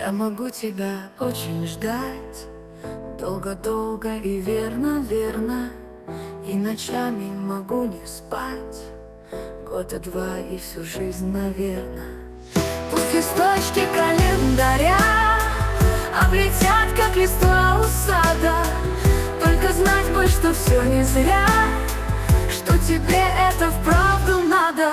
Я могу тебя очень ждать, долго-долго и верно-верно, и ночами могу не спать, года два и всю жизнь, наверно. Пусть листочки календаря облетят, как листва у сада, только знать бы, что все не зря, что тебе это вправду надо.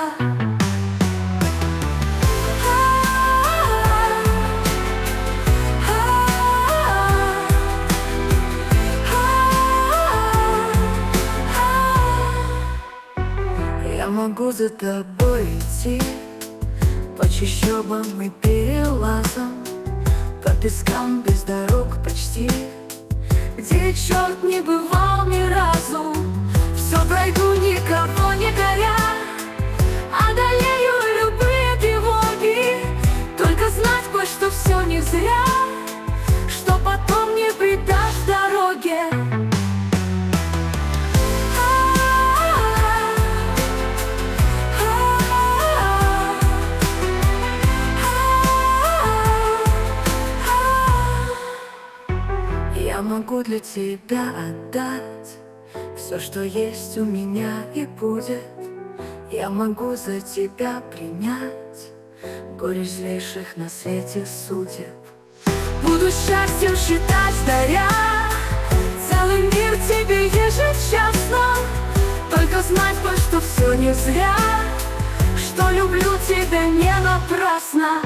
Я могу за тобой идти по чащобам и перелазам, по пескам без дорог почти, где черт не бывал ни разу. Все пройду, никого не горя, одолею любые тревоги, только знать бы, что все не зря, что потом не предашь дороге. Я могу для тебя отдать все, что есть у меня и будет. Я могу за тебя принять горе злейших на свете судеб. Буду счастьем считать, даря целый мир тебе ежечасно, только знать бы, что все не зря, что люблю тебя не напрасно.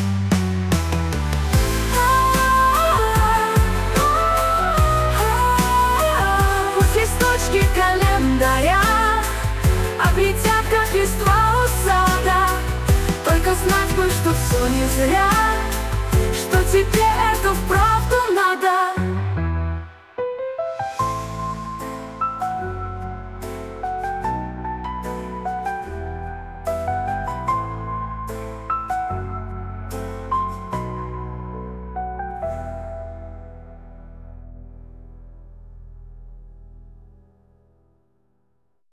Листочки календаря облетят, как листва у сада, только знать бы, что все не зря, что тебе